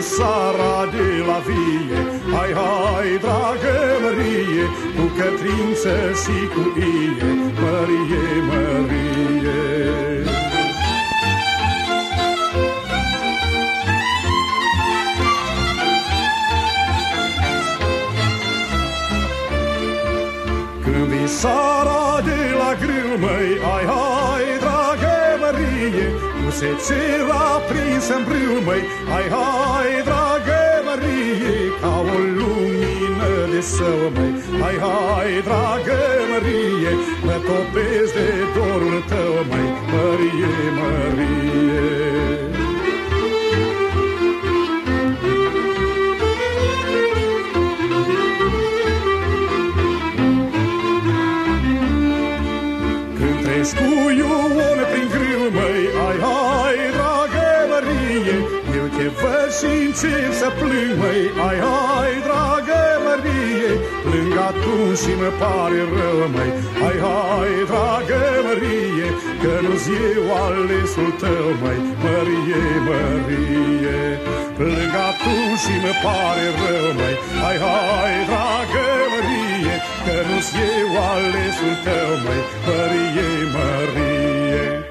sara de la vie. Hai, hai, dragă Mărie, cu cătrință și cu ie, Mărie, Mărie. Când vii sara de la grâu, măi, hai, hai, dragă Mărie, cu secera prinsă-n brâu, măi, hai, hai, dragă Mărie, ca o lumină de său, măi, hai, hai, dragă Mărie, mă topesc de dorul tău, măi, Mărie, Mărie. Cu ion prin grâu, măi, hai, hai, dragă Mărie, eu te văd și încep să plâng, măi, hai, hai, dragă Mărie, plâng atunci și mă pare rău, măi, hai, hai, dragă Mărie, că nu-ți eu alesul tău, măi, Mărie, Mărie. Plâng atunci și mă pare rău, măi, hai, hai, dragă Mărie, că nu-ți eu alesul tău, măi, Mărie, Mărie.